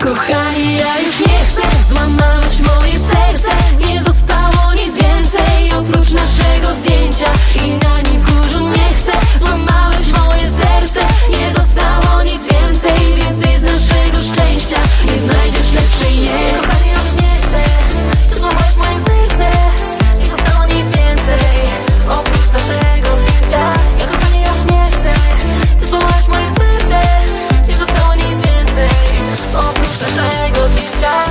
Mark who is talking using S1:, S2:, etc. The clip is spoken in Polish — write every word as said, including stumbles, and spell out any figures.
S1: Kochani, ja już nie chcę złamać moje serce.